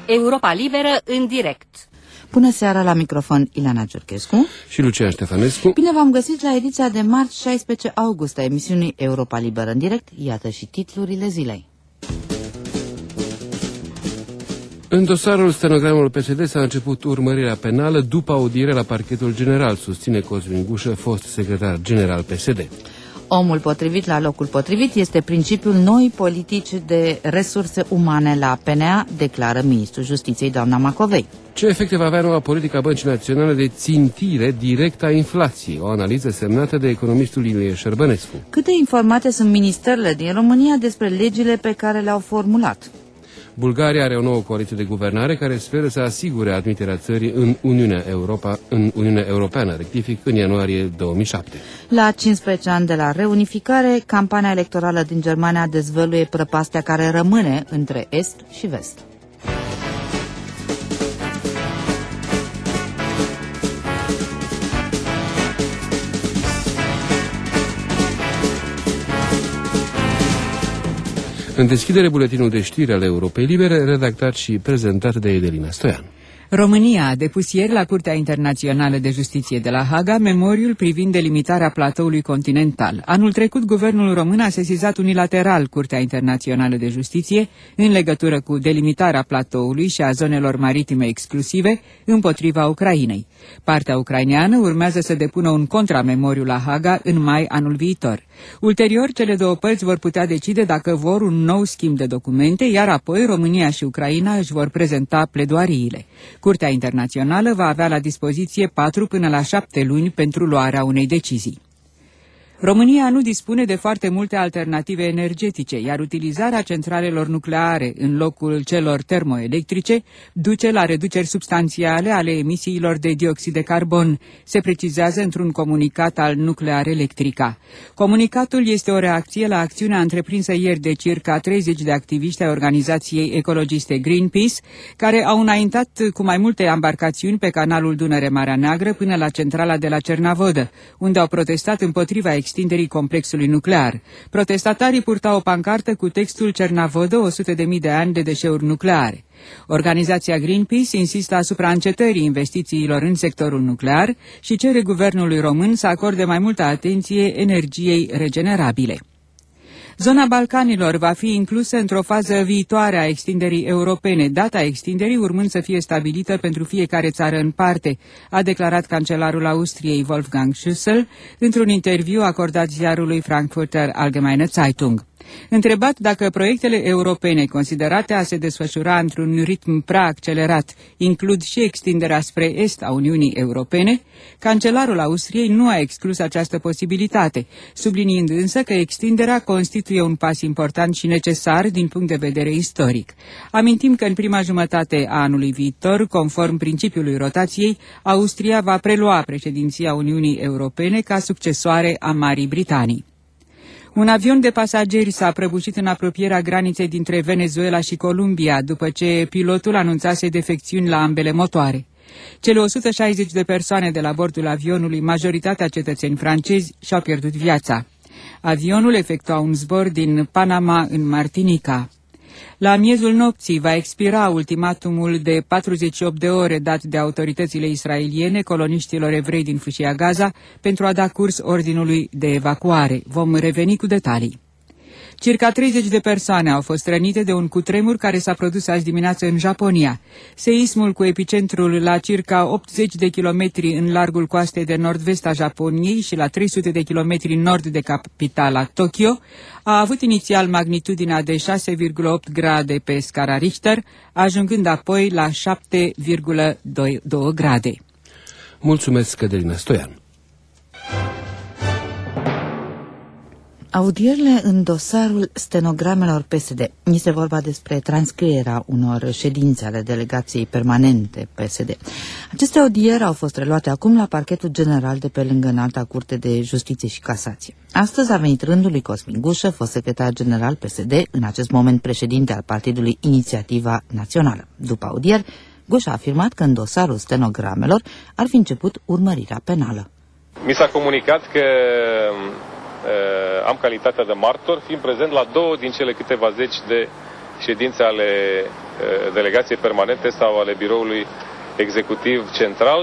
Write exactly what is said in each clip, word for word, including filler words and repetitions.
Europa Liberă în direct. Bună seara, la microfon Ileana Giurchescu și Lucian Ștefănescu. Bine v-am găsit la ediția de marți șaisprezece august a emisiunii Europa Liberă în direct. Iată și titlurile zilei. În dosarul stenogramelor P S D s-a început urmărirea penală după audiere la parchetul general, susține Cosmin Gușă, fost secretar general P S D. Omul potrivit la locul potrivit este principiul noii politici de resurse umane la P N A, declară ministrul Justiției, doamna Macovei. Ce efecte va avea noua politică a Băncii Naționale de țintire directă a inflației? O analiză semnată de economistul Ilie Șerbănescu. Câte informate sunt ministerele din România despre legile pe care le-au formulat? Bulgaria are o nouă coaliție de guvernare care speră să asigure admiterea țării în Uniunea, Europa, în Uniunea Europeană, rectific, în ianuarie două mii șapte. La cincisprezece ani de la reunificare, campania electorală din Germania dezvăluie prăpastia care rămâne între Est și Vest. În deschidere, buletinul de știri ale Europei Libere, redactat și prezentat de Edelina Stoian. România a depus ieri la Curtea Internațională de Justiție de la Haga memoriul privind delimitarea platoului continental. Anul trecut, guvernul român a sesizat unilateral Curtea Internațională de Justiție în legătură cu delimitarea platoului și a zonelor maritime exclusive împotriva Ucrainei. Partea ucraineană urmează să depună un contramemoriu la Haga în mai anul viitor. Ulterior, cele două părți vor putea decide dacă vor un nou schimb de documente, iar apoi România și Ucraina își vor prezenta pledoariile. Curtea Internațională va avea la dispoziție patru până la șapte luni pentru luarea unei decizii. România nu dispune de foarte multe alternative energetice, iar utilizarea centralelor nucleare în locul celor termoelectrice duce la reduceri substanțiale ale emisiilor de dioxid de carbon, se precizează într-un comunicat al Nuclear Electrica. Comunicatul este o reacție la acțiunea întreprinsă ieri de circa treizeci de activiști ai organizației ecologiste Greenpeace, care au înaintat cu mai multe embarcațiuni pe canalul Dunăre-Marea Neagră până la centrala de la Cernavodă, unde au protestat împotriva extinderii complexului nuclear. Protestatarii purtau o pancartă cu textul Cernavodă, o sută de mii de ani de deșeuri nucleare. Organizația Greenpeace insistă asupra încetării investițiilor în sectorul nuclear și cere guvernului român să acorde mai multă atenție energiei regenerabile. Zona Balcanilor va fi inclusă într-o fază viitoare a extinderii europene, data extinderii urmând să fie stabilită pentru fiecare țară în parte, a declarat cancelarul Austriei Wolfgang Schüssel într-un interviu acordat ziarului Frankfurter Allgemeine Zeitung. Întrebat dacă proiectele europene considerate a se desfășura într-un ritm prea accelerat includ și extinderea spre est a Uniunii Europene, cancelarul Austriei nu a exclus această posibilitate, subliniind însă că extinderea constituie un pas important și necesar din punct de vedere istoric. Amintim că în prima jumătate a anului viitor, conform principiului rotației, Austria va prelua președinția Uniunii Europene ca succesoare a Marii Britanii. Un avion de pasageri s-a prăbușit în apropierea graniței dintre Venezuela și Columbia, după ce pilotul anunțase defecțiuni la ambele motoare. Cele o sută șaizeci de persoane de la bordul avionului, majoritatea cetățeni francezi, și-au pierdut viața. Avionul efectua un zbor din Panama în Martinica. La miezul nopții va expira ultimatumul de patruzeci și opt de ore dat de autoritățile israeliene coloniștilor evrei din Fâșia Gaza pentru a da curs ordinului de evacuare. Vom reveni cu detalii. Circa treizeci de persoane au fost rănite de un cutremur care s-a produs azi dimineață în Japonia. Seismul, cu epicentrul la circa optzeci de kilometri în largul coastei de nord-vest a Japoniei și la trei sute de kilometri nord de capitala Tokyo, a avut inițial magnitudinea de șase virgulă opt grade pe scara Richter, ajungând apoi la șapte virgulă doi grade. Mulțumesc, Cătălina Stoian. Audierile în dosarul stenogramelor P S D. Este vorba despre transcrierea unor ședințe ale delegației permanente P S D. Aceste audieri au fost reluate acum la parchetul general de pe lângă Înalta Curte de Justiție și Casație. Astăzi a venit rândul lui Cosmin Gușă, fost secretar general P S D, în acest moment președinte al partidului Inițiativa Națională. După audieri, Gușă a afirmat că în dosarul stenogramelor ar fi început urmărirea penală. Mi s-a comunicat că am calitatea de martor, fiind prezent la două din cele câteva zeci de ședințe ale delegației permanente sau ale biroului executiv central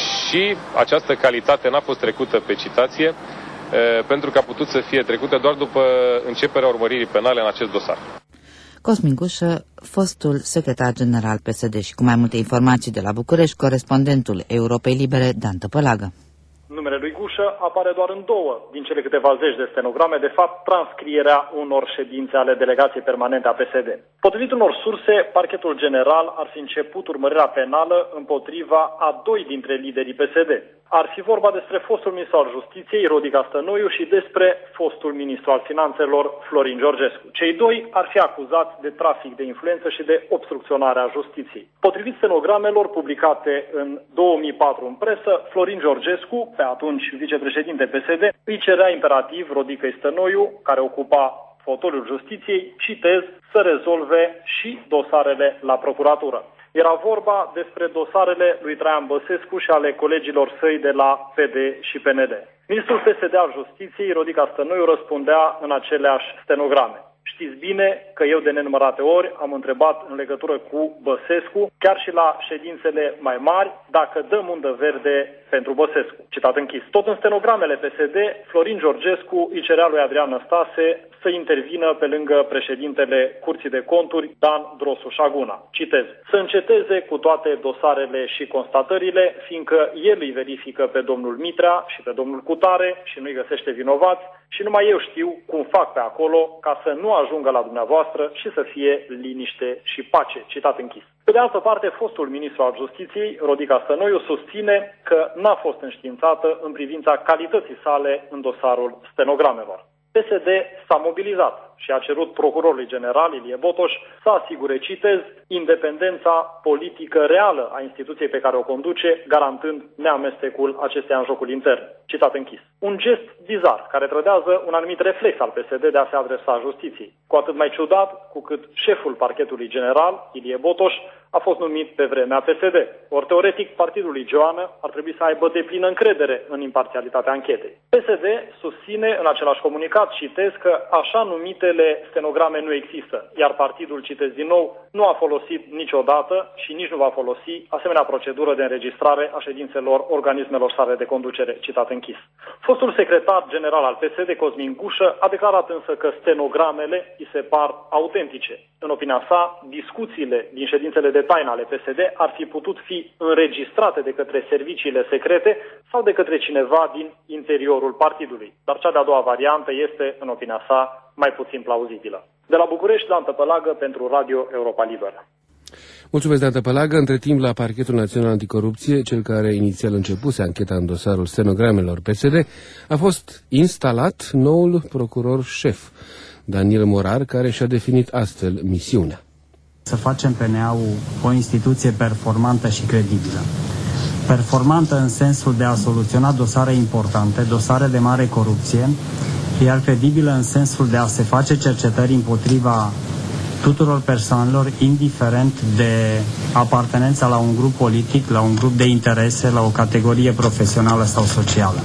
și această calitate n-a fost trecută pe citație pentru că a putut să fie trecută doar după începerea urmăririi penale în acest dosar. Cosmin Gușă, fostul secretar general P S D, și cu mai multe informații de la București, corespondentul Europei Libere, Dan Tăpălagă. Numele lui Gușă apare doar în două din cele câteva zeci de stenograme, de fapt transcrierea unor ședințe ale delegației permanente a P S D. Potrivit unor surse, parchetul general ar fi început urmărirea penală împotriva a doi dintre liderii P S D. Ar fi vorba despre fostul ministru al Justiției, Rodica Stănoiu, și despre fostul ministru al Finanțelor, Florin Georgescu. Cei doi ar fi acuzați de trafic de influență și de obstrucționare a justiției. Potrivit stenogramelor publicate în două mii patru în presă, Florin Georgescu, pe atunci vicepreședinte P S D, îi cerea imperativ Rodicăi Stănoiu, care ocupa fotoliul justiției, citez, să rezolve și dosarele la procuratură. Era vorba despre dosarele lui Traian Băsescu și ale colegilor săi de la P D și P N D. Ministrul P S D al Justiției, Rodica Stănoiu, răspundea în aceleași stenograme. Știți bine că eu de nenumărate ori am întrebat în legătură cu Băsescu, chiar și la ședințele mai mari, dacă dăm undă verde pentru Băsescu. Citat închis. Tot în stenogramele P S D, Florin Georgescu îi cerea lui Adrian Năstase să intervină pe lângă președintele Curții de Conturi, Dan Drosu Șaguna. Citez. Să înceteze cu toate dosarele și constatările, fiindcă el îi verifică pe domnul Mitrea și pe domnul Cutare și nu-i găsește vinovați și numai eu știu cum fac pe acolo ca să nu ajungă la dumneavoastră și să fie liniște și pace. Citat închis. Pe de altă parte, fostul ministru al Justiției, Rodica Stănoiu, susține că n-a fost înștiințată în privința calității sale în dosarul stenogramelor. P S D s-a mobilizat și a cerut procurorului general Ilie Botoș să asigure, citez, independența politică reală a instituției pe care o conduce, garantând neamestecul acesteia în jocul intern. Citat închis. Un gest bizar, care trădează un anumit reflex al P S D de a se adresa justiției. Cu atât mai ciudat cu cât șeful parchetului general, Ilie Botoș, a fost numit pe vremea P S D. Ori teoretic, partidul lui Joană ar trebui să aibă deplină încredere în imparțialitatea anchetei. P S D susține în același comunicat, citez, că așa numitele stenograme nu există, iar partidul, citez din nou, nu a folosit niciodată și nici nu va folosi asemenea procedură de înregistrare a ședințelor organismelor sale de conducere, citat închis. Fostul secretar general al P S D, Cosmin Gușă, a declarat însă că stenogramele îi se par autentice. În opinia sa, discuțiile din ședințele de taină ale P S D ar fi putut fi înregistrate de către serviciile secrete sau de către cineva din interiorul partidului. Dar cea de-a doua variantă este, în opinia sa, mai puțin plauzibilă. De la București, Dan Tăpălagă pentru Radio Europa Liberă. Mulțumesc, Dan Tăpălagă. Între timp, la Parchetul Național Anticorupție, cel care inițial începuse ancheta în dosarul stenogramelor P S D, a fost instalat noul procuror șef, Daniel Morar, care și-a definit astfel misiunea. Să facem P N A-ul o instituție performantă și credibilă. Performantă în sensul de a soluționa dosare importante, dosare de mare corupție, iar credibilă în sensul de a se face cercetări împotriva tuturor persoanelor, indiferent de apartenența la un grup politic, la un grup de interese, la o categorie profesională sau socială.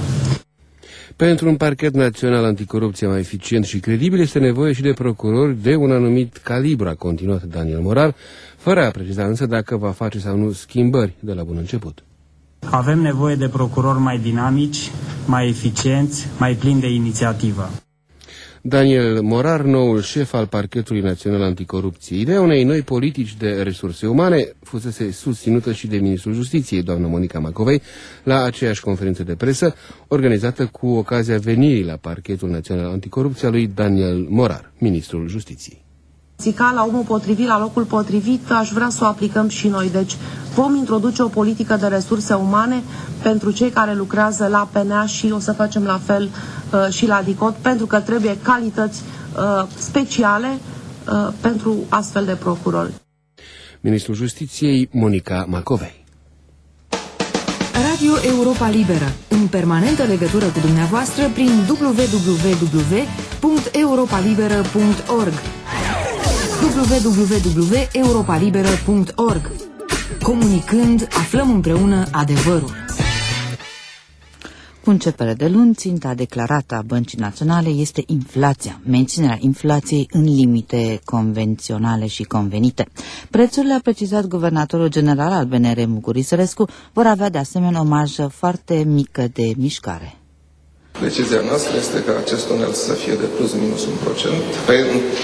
Pentru un parchet național anticorupție mai eficient și credibil este nevoie și de procurori de un anumit calibru, a continuat Daniel Morar, fără a preciza însă dacă va face sau nu schimbări de la bun început. Avem nevoie de procurori mai dinamici, mai eficienți, mai plini de inițiativă. Daniel Morar, noul șef al Parchetului Național Anticorupție. Ideea unei noi politici de resurse umane fusese susținută și de Ministrul Justiției, doamna Monica Macovei, la aceeași conferință de presă organizată cu ocazia venirii la Parchetul Național Anticorupție a lui Daniel Morar, Ministrul Justiției. Ca la omul potrivit, la locul potrivit, aș vrea să o aplicăm și noi. Deci vom introduce o politică de resurse umane pentru cei care lucrează la P N A și o să facem la fel uh, și la DICOT, pentru că trebuie calități uh, speciale uh, pentru astfel de procurori. Ministrul Justiției, Monica Macovei. Radio Europa Liberă, în permanentă legătură cu dumneavoastră prin w w w punct europa liberă punct org. w w w punct europa liberă punct org. Comunicând, aflăm împreună adevărul. Cu începere de luni, ținta declarată a Băncii Naționale este inflația, menținerea inflației în limite convenționale și convenite. Prețurile, a precizat guvernatorul general al B N R, Muguri Sărescu, vor avea de asemenea o marjă foarte mică de mișcare. Decizia noastră este ca acest tunel să fie de plus minus un procent pe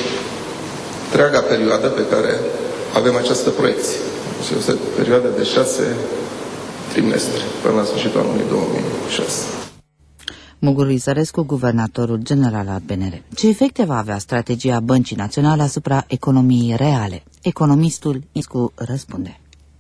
întreaga perioadă pe care avem această proiecție. Este o perioadă de șase trimestre, până la sfârșitul anului două mii șase. Muguri Sărescu, guvernatorul general al B N R. Ce efecte va avea strategia Băncii Naționale asupra economiei reale? Economistul Iscu răspunde.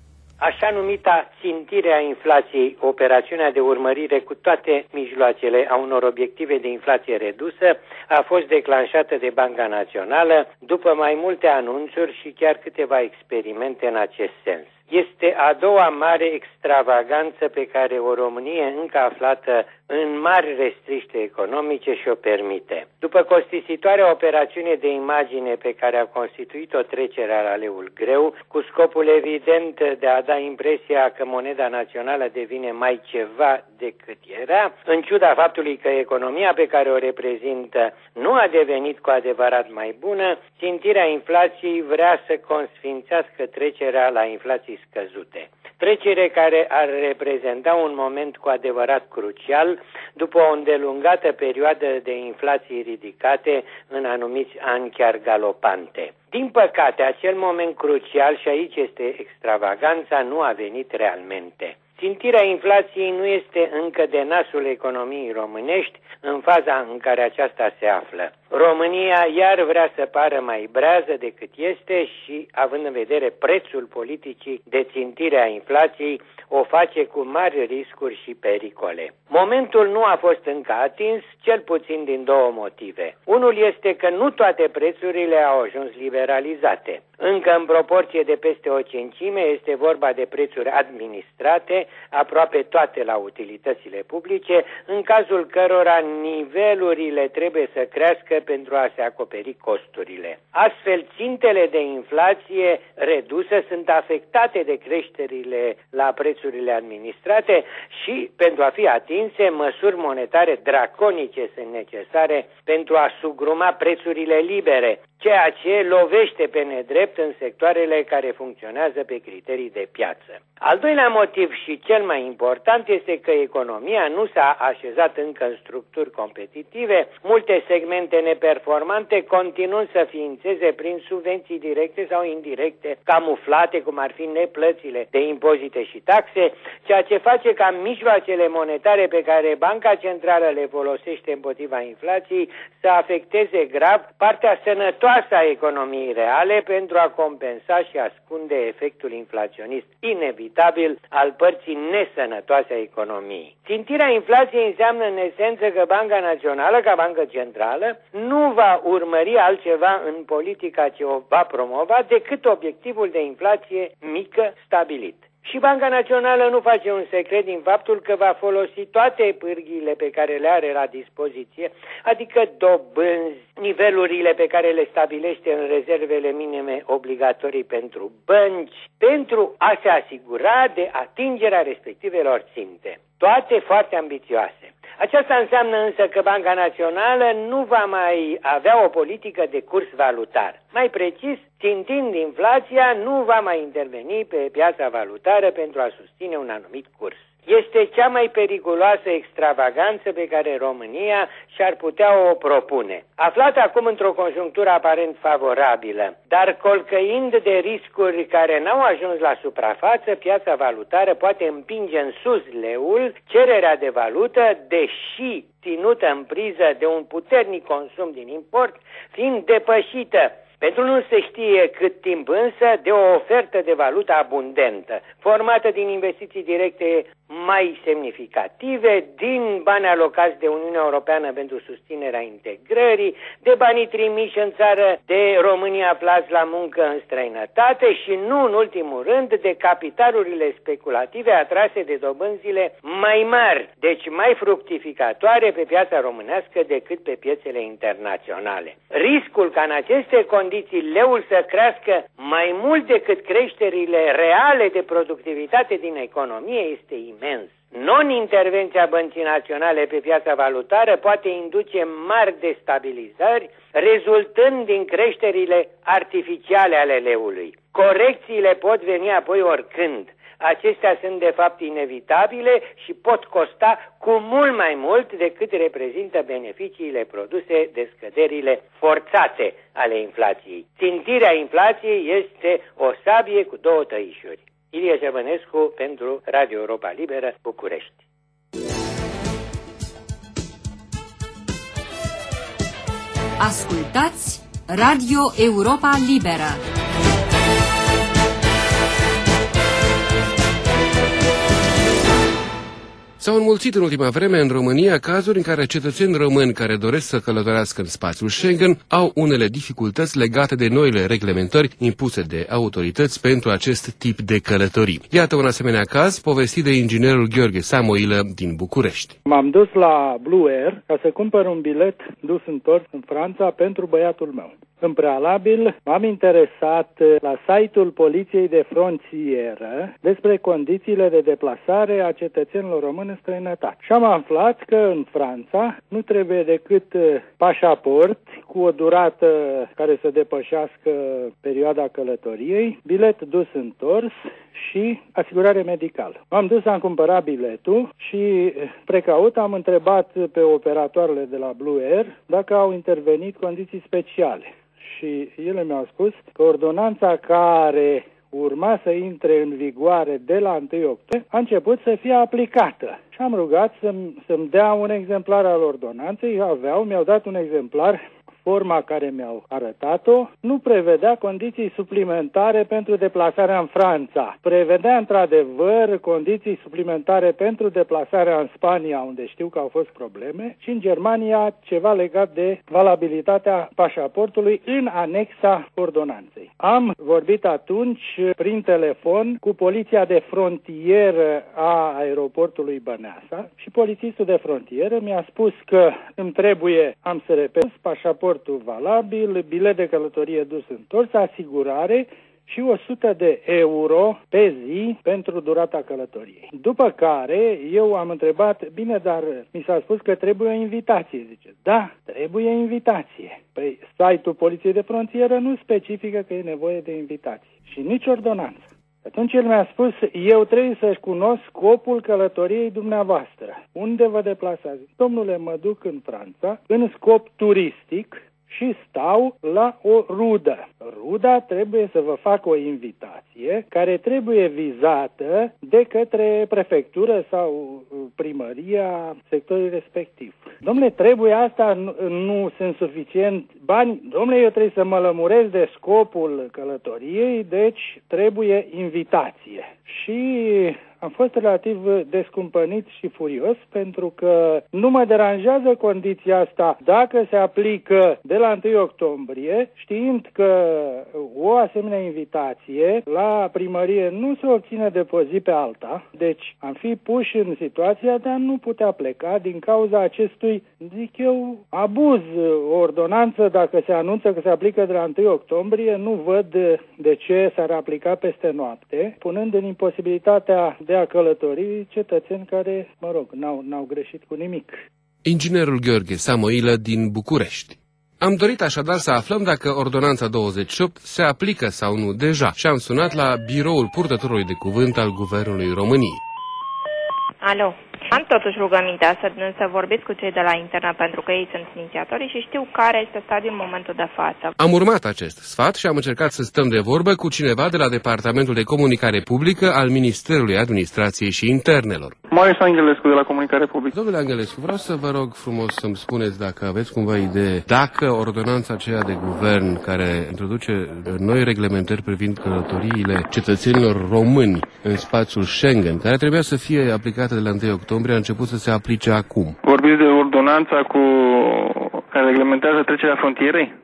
Așa numita țintire a inflației, operațiunea de urmărire cu toate mijloacele a unor obiective de inflație redusă, a fost declanșată de Banca Națională după mai multe anunțuri și chiar câteva experimente în acest sens. Este a doua mare extravaganță pe care o Românie încă aflată în mari restriște economice și-o permite. După costisitoarea operațiune de imagine pe care a constituit-o trecerea la leul greu, cu scopul evident de a da impresia că moneda națională devine mai ceva decât era, în ciuda faptului că economia pe care o reprezintă nu a devenit cu adevărat mai bună, țintirea inflației vrea să consfințească trecerea la inflații scăzute. Trecere care ar reprezenta un moment cu adevărat crucial după o îndelungată perioadă de inflații ridicate, în anumiți ani chiar galopante. Din păcate, acel moment crucial, și aici este extravaganța, nu a venit realmente. Țintirea inflației nu este încă de nasul economiei românești în faza în care aceasta se află. România iar vrea să pară mai brează decât este și, având în vedere prețul politicii de țintire a inflației, o face cu mari riscuri și pericole. Momentul nu a fost încă atins, cel puțin din două motive. Unul este că nu toate prețurile au ajuns liberalizate. Încă în proporție de peste o cincime este vorba de prețuri administrate, aproape toate la utilitățile publice, în cazul cărora nivelurile trebuie să crească pentru a se acoperi costurile. Astfel, țintele de inflație redusă sunt afectate de creșterile la prețurile administrate și, pentru a fi atinse, măsuri monetare draconice sunt necesare pentru a sugruma prețurile libere, ceea ce lovește pe nedrept în sectoarele care funcționează pe criterii de piață. Al doilea motiv și cel mai important este că economia nu s-a așezat încă în structuri competitive, multe segmente neperformante continuând să ființeze prin subvenții directe sau indirecte, camuflate, cum ar fi neplățile de impozite și taxe, ceea ce face ca mijloacele monetare pe care Banca Centrală le folosește împotriva inflației să afecteze grav partea sănătoasă a economiei reale pentru a compensa și ascunde efectul inflaționist inevitabil al părții nesănătoase a economiei. Țintirea inflației înseamnă în esență că Banca Națională, ca bancă centrală, nu va urmări altceva în politica ce o va promova decât obiectivul de inflație mică stabilit. Și Banca Națională nu face un secret din faptul că va folosi toate pârghiile pe care le are la dispoziție, adică dobânzi, nivelurile pe care le stabilește în rezervele minime obligatorii pentru bănci, pentru a se asigura de atingerea respectivelor ținte. Toate foarte ambițioase. Aceasta înseamnă însă că Banca Națională nu va mai avea o politică de curs valutar. Mai precis, țintind inflația, nu va mai interveni pe piața valutară pentru a susține un anumit curs. Este cea mai periculoasă extravaganță pe care România și-ar putea o propune. Aflată acum într-o conjunctură aparent favorabilă, dar colcăind de riscuri care n-au ajuns la suprafață, piața valutară poate împinge în sus leul, cererea de valută, deși ținută în priză de un puternic consum din import, fiind depășită. Pentru nu se știe cât timp însă de o ofertă de valută abundentă, formată din investiții directe mai semnificative, din bani alocați de Uniunea Europeană pentru susținerea integrării, de banii trimiși în țară de România aflați la muncă în străinătate și, nu în ultimul rând, de capitalurile speculative atrase de dobânzile mai mari, deci mai fructificatoare pe piața românească decât pe piețele internaționale. Riscul ca în aceste condiții leul să crească mai mult decât creșterile reale de productivitate din economie este imens. imens. Non-intervenția Băncii Naționale pe piața valutară poate induce mari destabilizări, rezultând din creșterile artificiale ale leului. Corecțiile pot veni apoi oricând. Acestea sunt de fapt inevitabile și pot costa cu mult mai mult decât reprezintă beneficiile produse de scăderile forțate ale inflației. Țintirea inflației este o sabie cu două tăișuri. Ilie Cervănescu pentru Radio Europa Liberă, București. Ascultați Radio Europa Liberă. S-au înmulțit în ultima vreme în România cazuri în care cetățeni români care doresc să călătorească în spațiul Schengen au unele dificultăți legate de noile reglementări impuse de autorități pentru acest tip de călătorii. Iată un asemenea caz povestit de inginerul Gheorghe Samoilă din București. M-am dus la Blue Air ca să cumpăr un bilet dus întors în Franța pentru băiatul meu. În prealabil, m-am interesat la site-ul Poliției de Frontieră despre condițiile de deplasare a cetățenilor români în străinătate. Și am aflat că în Franța nu trebuie decât pașaport cu o durată care să depășească perioada călătoriei, bilet dus întors și asigurare medicală. M-am dus, am cumpărat biletul și precaut am întrebat pe operatoarele de la Blue Air dacă au intervenit condiții speciale. Și ele mi-au spus că ordonanța care urma să intre în vigoare de la întâi octombrie a început să fie aplicată. Și am rugat să-mi, să-mi dea un exemplar al ordonanței. Aveau, mi-au dat un exemplar. Forma care mi-au arătat-o nu prevedea condiții suplimentare pentru deplasarea în Franța. Prevedea într-adevăr condiții suplimentare pentru deplasarea în Spania, unde știu că au fost probleme, și în Germania ceva legat de valabilitatea pașaportului în anexa ordonanței. Am vorbit atunci prin telefon cu poliția de frontieră a aeroportului Băneasa și polițistul de frontieră mi-a spus că îmi trebuie, am să repet, pașaport valabil, bilet de călătorie dus întors, asigurare și o sută de euro pe zi pentru durata călătoriei. După care eu am întrebat, bine, dar mi s-a spus că trebuie o invitație. Zice, da, trebuie invitație. Păi site-ul Poliției de Frontieră nu specifică că e nevoie de invitație și nici ordonanță. Atunci el mi-a spus, eu trebuie să-și cunosc scopul călătoriei dumneavoastră. Unde vă deplasați? Domnule, mă duc în Franța în scop turistic și stau la o rudă. Ruda trebuie să vă facă o invitație care trebuie vizată de către prefectură sau primăria sectorului respectiv. Domnule, trebuie asta, nu, nu sunt suficient bani. Domnule, eu trebuie să mă lămuresc de scopul călătoriei, deci trebuie invitație. Și am fost relativ descumpănit și furios pentru că nu mă deranjează condiția asta dacă se aplică de la întâi octombrie, știind că o asemenea invitație la primărie nu se obține de pe zi pe alta, deci am fi puși în situația de a nu putea pleca din cauza acestui, zic eu, abuz. O ordonanță, dacă se anunță că se aplică de la întâi octombrie, nu văd de ce s-ar aplica peste noapte, punând în imposibilitatea de a călători cetățeni care, mă rog, n-au, n-au greșit cu nimic. Inginerul Gheorghe Samoilă din București. Am dorit așadar să aflăm dacă ordonanța douăzeci și opt se aplică sau nu deja și am sunat la biroul purtătorului de cuvânt al Guvernului României. Alo. Am totuși rugămintea să, să vorbiți cu cei de la internă pentru că ei sunt inițiatorii și știu care este stadiul în momentul de față. Am urmat acest sfat și am încercat să stăm de vorbă cu cineva de la Departamentul de Comunicare Publică al Ministerului Administrației și Internelor. Marius Angelescu de la Comunicare Publică. Domnule Angelescu, vreau să vă rog frumos să-mi spuneți dacă aveți cumva idee dacă ordonanța aceea de guvern care introduce noi reglementări privind călătoriile cetățenilor români în spațiul Schengen, care trebuia să fie aplicată de la întâi octombrie, a început să se aplice acum. Vorbiți de ordonanța cu care reglementează trecerea frontierei?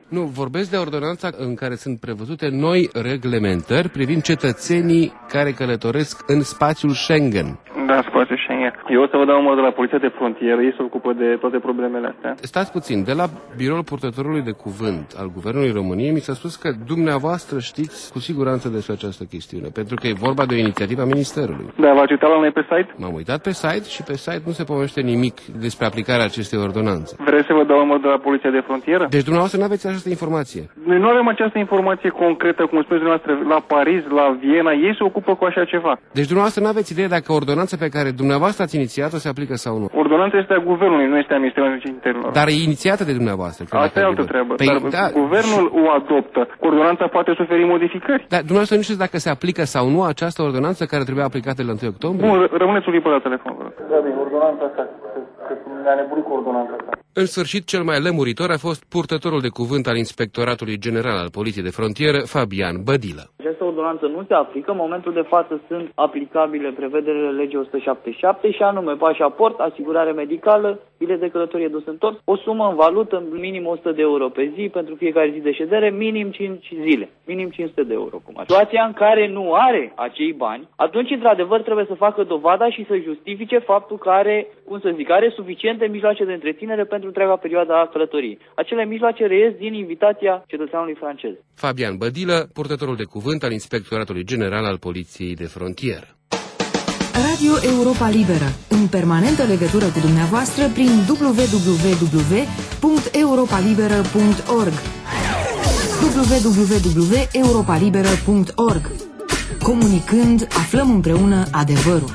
Nu, vorbesc de ordonanța în care sunt prevăzute noi reglementări privind cetățenii care călătoresc în spațiul Schengen. Da, spațiul Schengen. Eu o să vă dau numărul de la Poliția de Frontieră, ei se ocupă de toate problemele astea. Stați puțin, de la biroul purtătorului de cuvânt al Guvernului României mi s-a spus că dumneavoastră știți cu siguranță despre această chestiune, pentru că e vorba de o inițiativă a Ministerului. Da, v-ați uitat la noi pe site? M-am uitat pe site și pe site nu se pomește nimic despre aplicarea acestei ordonanțe. Vreți să vă dau numărul de la Poliția de Frontieră? Deci dumneavoastră nu aveți această informație? Noi nu avem această informație concretă, cum spuneți dumneavoastră, la Paris, la Viena, ei se ocupă cu așa ceva. Deci dumneavoastră nu aveți idee dacă ordonanța pe care dumneavoastră ați inițiat-o se aplică sau nu? Ordonanța este a Guvernului, nu este a Ministerului Internelor. Dar e inițiată de dumneavoastră. Asta e altă treabă. Păi, Dar da, Guvernul o adoptă. Ordonanța poate suferi modificări. Dar dumneavoastră nu știți dacă se aplică sau nu această ordonanță care trebuia aplicată la întâi octombrie? Bun, rămâneți un clipă la telefon. Da, bine, ordonanța asta, că ne-a nebunit cu ordonanța asta. În sfârșit, cel mai lămuritor a fost purtătorul de cuvânt al Inspectoratului General al Poliției de Frontieră, Fabian Bădilă. Această ordonanță nu se aplică. În momentul de față sunt aplicabile prevederile legii o sută șaptezeci și șapte și anume pașaport, asigurare medicală, bilet de călătorie dus întors, o sumă în valută, minim o sută de euro pe zi pentru fiecare zi de ședere, minim cinci zile, minim cinci sute de euro. Cum ar. Situația în care nu are acei bani, atunci într-adevăr trebuie să facă dovada și să justifice faptul că are, cum să zic, are suficiente mijloace de întreținere pentru întreaga perioadă a călătoriei. Acele mijloace reies din invitația cetățeanului francez. Fabian Bădilă, purtătorul de cuvânt al Inspectoratului General al Poliției de Frontieră. Radio Europa Liberă, în permanentă legătură cu dumneavoastră prin w w w punct europa liberă punct org w w w punct europa liberă punct org. Comunicând, aflăm împreună adevărul.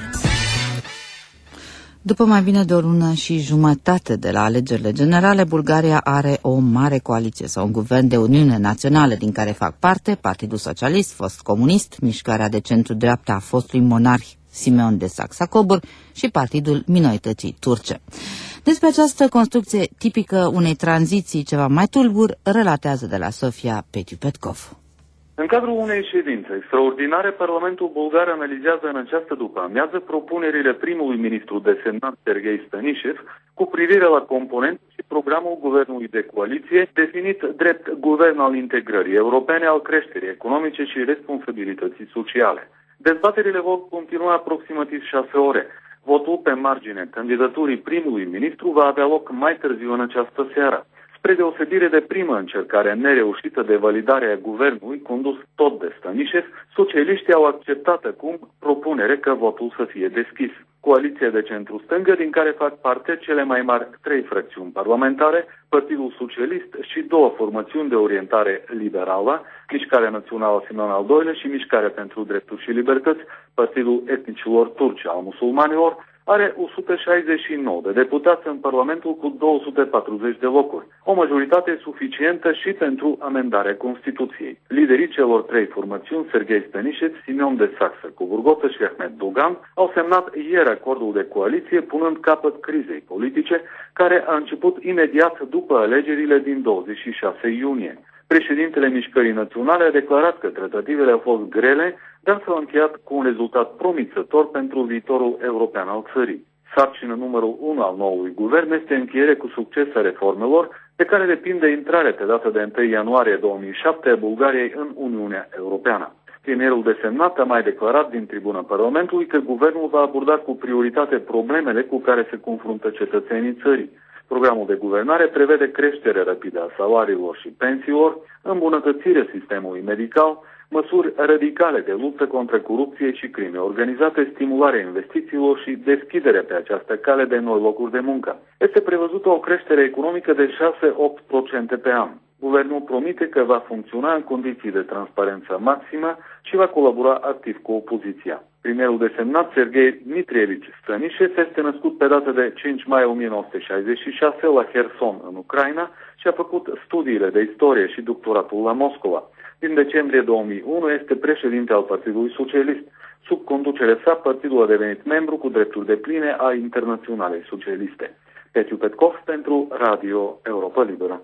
După mai bine de o lună și jumătate de la alegerile generale, Bulgaria are o mare coaliție sau un guvern de Uniune Națională din care fac parte Partidul Socialist, fost comunist, Mișcarea de Centru-Dreapta a fostului monarh Simeon de Saxa-Coburg și Partidul Minorității Turce. Despre această construcție tipică unei tranziții ceva mai tulburi, relatează de la Sofia Petiu Petkov. În cadrul unei ședințe extraordinare, Parlamentul bulgar analizează în această după-amiază propunerile primului ministru desemnat Serghei Stănișev cu privire la component și programul guvernului de coaliție, definit drept guvern al integrării europene, al creșterii economice și responsabilității sociale. Dezbaterile vor continua aproximativ șase ore. Votul pe marginea candidaturii primului ministru va avea loc mai târziu în această seară. Spre deosebire de prima încercare nereușită de validare a guvernului, condus tot de Stănișev, socialiștii au acceptat acum propunere că votul să fie deschis. Coaliția de centru-stângă, din care fac parte cele mai mari trei fracțiuni parlamentare, Partidul Socialist și două formațiuni de orientare liberală, Mișcarea Națională Simeon al doilea și Mișcarea pentru Drepturi și Libertăți, Partidul Etnicilor Turci al Musulmanilor, are o sută șaizeci și nouă de deputați în Parlamentul cu două sute patruzeci de locuri, o majoritate suficientă și pentru amendarea Constituției. Liderii celor trei formațiuni, Serghei Stănișev, Simeon de Saxa-Coburg și Ahmed Dogan, au semnat ieri acordul de coaliție, punând capăt crizei politice, care a început imediat după alegerile din douăzeci și șase iunie. Președintele Mișcării Naționale a declarat că tratativele au fost grele, dar s-au încheiat cu un rezultat promițător pentru viitorul european al țării. Sarcina numărul unu al noului guvern este încheiere cu succes a reformelor, de care depinde intrarea pe data de întâi ianuarie două mii șapte a Bulgariei în Uniunea Europeană. Premierul desemnat a mai declarat din tribuna Parlamentului că guvernul va aborda cu prioritate problemele cu care se confruntă cetățenii țării. Programul de guvernare prevede creștere rapidă a salariilor și pensiilor, îmbunătățirea sistemului medical, măsuri radicale de luptă contra corupției și crime organizate, stimularea investițiilor și deschiderea pe această cale de noi locuri de muncă. Este prevăzută o creștere economică de șase opt la sută pe an. Guvernul promite că va funcționa în condiții de transparență maximă și va colabora activ cu opoziția. Premierul desemnat, Serghei Dmitrievici Stănișev, este născut pe data de cinci mai o mie nouă sute șaizeci și șase la Kherson, în Ucraina, și a făcut studiile de istorie și doctoratul la Moscova. Din decembrie două mii unu este președinte al Partidului Socialist. Sub conducerea sa, partidul a devenit membru cu drepturi depline a Internaționalei Socialiste. Petiu Petkov pentru Radio Europa Liberă.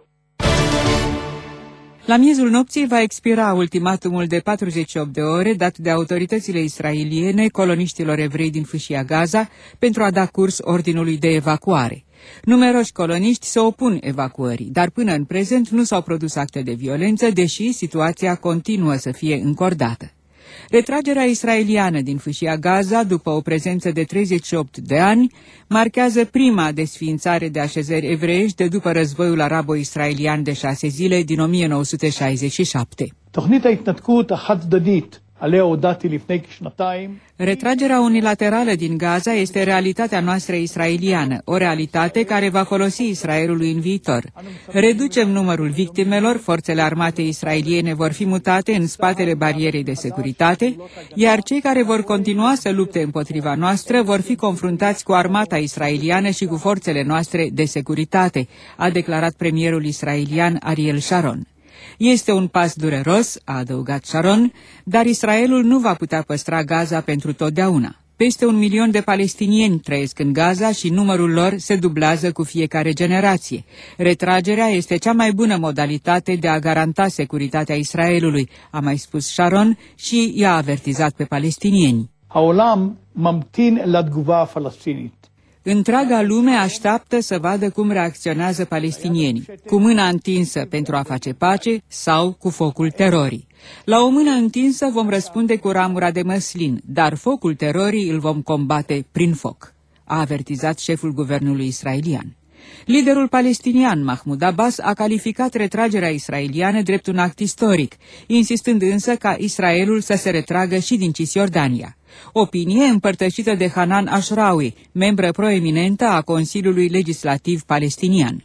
La miezul nopții va expira ultimatumul de patruzeci și opt de ore dat de autoritățile israeliene coloniștilor evrei din fâșia Gaza pentru a da curs ordinului de evacuare. Numeroși coloniști se opun evacuării, dar până în prezent nu s-au produs acte de violență, deși situația continuă să fie încordată. Retragerea israeliană din fâșia Gaza, după o prezență de treizeci și opt de ani, marchează prima desființare de așezări evreiești de după războiul arabo-israelian de șase zile din o mie nouă sute șaizeci și șapte. Retragerea unilaterală din Gaza este realitatea noastră israeliană, o realitate care va folosi Israelului în viitor. Reducem numărul victimelor, forțele armate israeliene vor fi mutate în spatele barierei de securitate, iar cei care vor continua să lupte împotriva noastră vor fi confruntați cu armata israeliană și cu forțele noastre de securitate, a declarat premierul israelian Ariel Sharon. Este un pas dureros, a adăugat Sharon, dar Israelul nu va putea păstra Gaza pentru totdeauna. Peste un milion de palestinieni trăiesc în Gaza și numărul lor se dublează cu fiecare generație. Retragerea este cea mai bună modalitate de a garanta securitatea Israelului, a mai spus Sharon și i-a avertizat pe palestinieni. Haolam mamtin la tguva falastinit. Întreaga lume așteaptă să vadă cum reacționează palestinienii, cu mâna întinsă pentru a face pace sau cu focul terorii. La o mână întinsă vom răspunde cu ramura de măslin, dar focul terorii îl vom combate prin foc, a avertizat șeful guvernului israelian. Liderul palestinian Mahmoud Abbas a calificat retragerea israeliană drept un act istoric, insistând însă ca Israelul să se retragă și din Cisjordania. Opinie împărtășită de Hanan Ashrawi, membră proeminentă a Consiliului Legislativ Palestinian.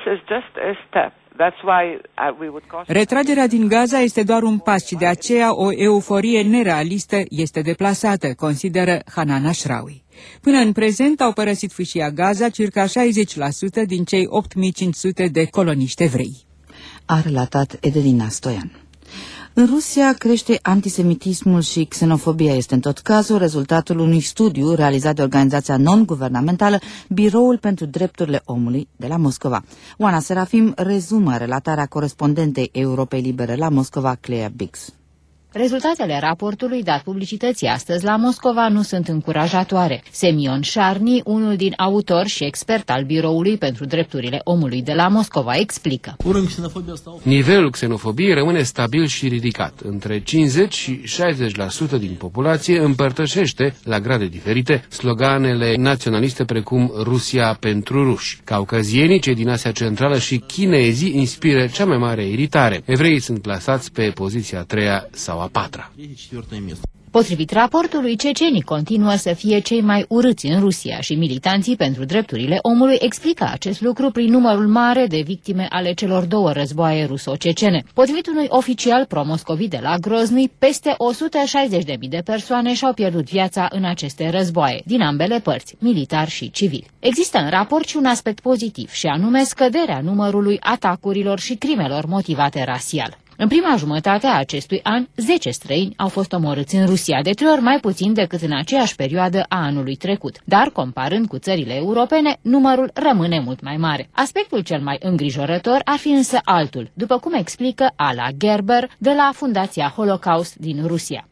Retragerea din Gaza este doar un pas și de aceea o euforie nerealistă este deplasată, consideră Hanan Ashrawi. Până în prezent au părăsit fâșia Gaza circa șaizeci la sută din cei opt mii cinci sute de coloniști evrei. A relatat Edelina Stoian. În Rusia crește antisemitismul și xenofobia. Este în tot cazul rezultatul unui studiu realizat de organizația non-guvernamentală Biroul pentru Drepturile Omului de la Moscova. Oana Serafim rezumă relatarea corespondentei Europei Libere la Moscova, Clea Bix. Rezultatele raportului dat publicității astăzi la Moscova nu sunt încurajatoare. Semion Șarni, unul din autori și expert al Biroului pentru Drepturile Omului de la Moscova, explică. Nivelul xenofobiei rămâne stabil și ridicat. Între cincizeci și șaizeci la sută din populație împărtășește, la grade diferite, sloganele naționaliste precum Rusia pentru ruși. Caucazienii, cei din Asia Centrală și chinezii inspiră cea mai mare iritare. Evreii sunt plasați pe poziția a treia sau a patra. Potrivit raportului, cecenii continuă să fie cei mai urâți în Rusia și militanții pentru drepturile omului explică acest lucru prin numărul mare de victime ale celor două războaie ruso-cecene. Potrivit unui oficial pro-moscovit de la Grozny, peste o sută șaizeci de mii de persoane și-au pierdut viața în aceste războaie, din ambele părți, militar și civil. Există în raport și un aspect pozitiv, și anume scăderea numărului atacurilor și crimelor motivate rasial. În prima jumătate a acestui an, zece străini au fost omorâți în Rusia, de trei ori mai puțin decât în aceeași perioadă a anului trecut. Dar, comparând cu țările europene, numărul rămâne mult mai mare. Aspectul cel mai îngrijorător ar fi însă altul, după cum explică Ala Gerber de la Fundația Holocaust din Rusia.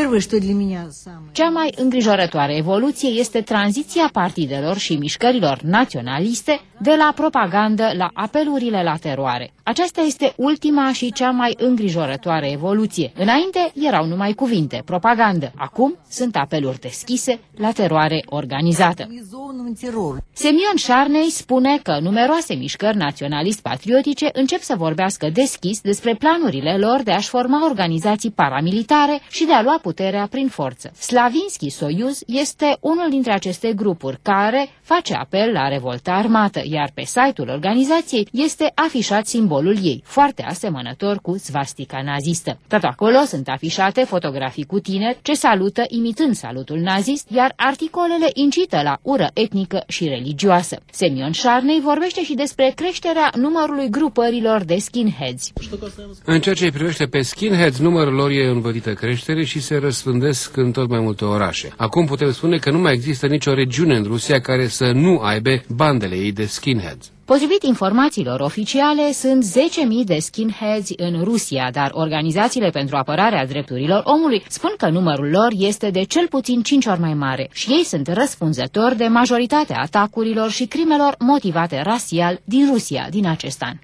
Cea mai îngrijorătoare evoluție este tranziția partidelor și mișcărilor naționaliste de la propagandă la apelurile la teroare. Aceasta este ultima și cea mai îngrijorătoare evoluție. Înainte erau numai cuvinte, propagandă. Acum sunt apeluri deschise la teroare organizată. Semion Șarnei spune că numeroase mișcări naționalist-patriotice încep să vorbească deschis despre planurile lor de a-și forma organizații paramilitare și de a lua puterea prin forță. Slavinski Soyuz este unul dintre aceste grupuri care face apel la revoltă armată, iar pe site-ul organizației este afișat simbolul ei, foarte asemănător cu svastica nazistă. Tot acolo sunt afișate fotografii cu tineri ce salută imitând salutul nazist, iar articolele incită la ură etnică și religioasă. Semion Șarnei vorbește și despre creșterea numărului grupărilor de skinheads. În ceea ce privește pe skinheads, numărul lor e în vădită creștere și se răspândesc în tot mai multe orașe. Acum putem spune că nu mai există nicio regiune în Rusia care să nu aibă bandele ei de skinheads. Potrivit informațiilor oficiale, sunt zece mii de skinheads în Rusia, dar organizațiile pentru apărarea drepturilor omului spun că numărul lor este de cel puțin cinci ori mai mare și ei sunt răspunzători de majoritatea atacurilor și crimelor motivate rasial din Rusia din acest an.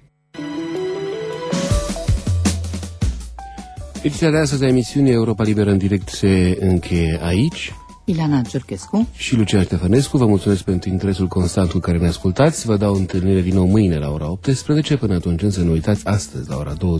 Ediția de astăzi a emisiunii Europa Liberă în direct se încheie aici. Ileana Ciurchescu și Lucian Ștefănescu, vă mulțumesc pentru interesul constant cu care ne ascultați. Vă dau întâlnire din nou mâine la ora optsprezece. Până atunci, să nu uitați, astăzi la ora douăzeci.